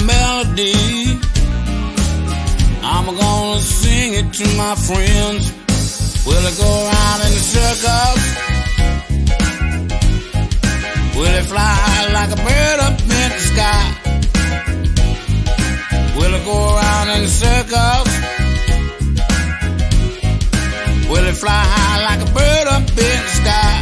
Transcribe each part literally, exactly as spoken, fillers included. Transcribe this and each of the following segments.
melody. I'm gonna sing it to my friends. Will it go around in a circle? Will it fly like a bird up in the sky? Will it go around in circles? Will it fly high like a bird up in the sky?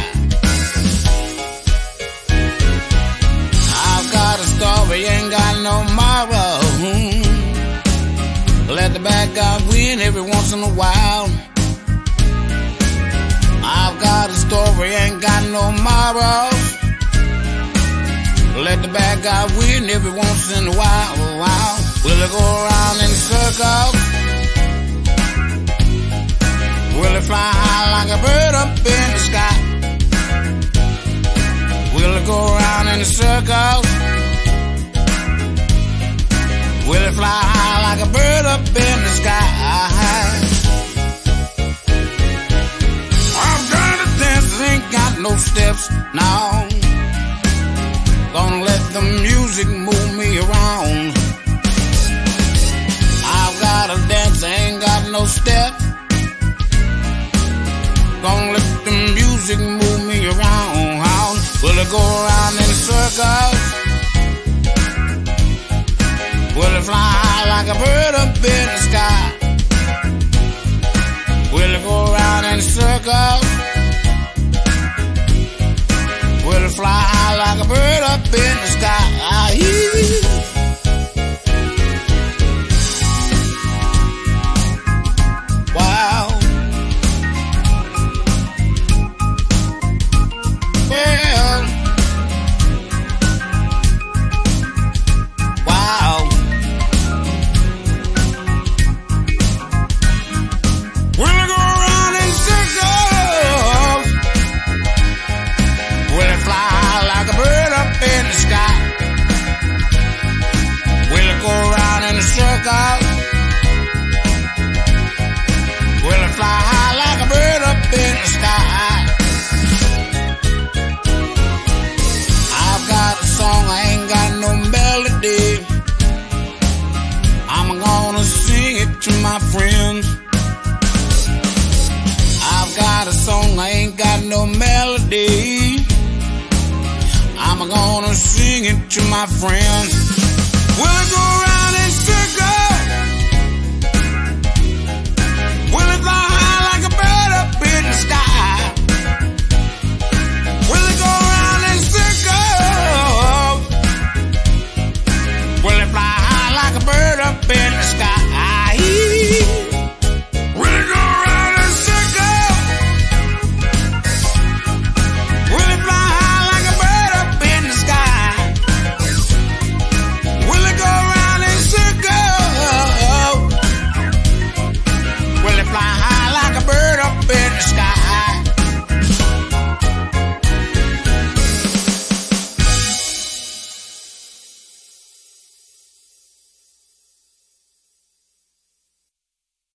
I've got a story, ain't got no moral. Let the bad guy win every once in a while. I've got a story, ain't got no morals. Let the bad guy win every once in a while. Wow. Will it go around in circles? Will it fly high like a bird up in the sky? Will it go around in circles? Will it fly high like a bird up in the sky? I'm gonna dance, ain't got no steps now. Gonna let the music move me around. I've gotta dance, ain't got no step. Gonna let the music move me around. Will it go around in circles? Will it fly high like a bird up in the sky? Will it go around in circles? Will it fly high like a bird up in the sky? Wow. Well. Wow. Will it go around in circles? Will it fly high like a bird up in the sky? Will it go around in a circle? Will it fly high like a bird up in the sky? I've got a song, I ain't got no melody. I'm gonna sing it to my friends. I've got a song, I ain't got no melody. I'm gonna sing it to my friends. Will it go around?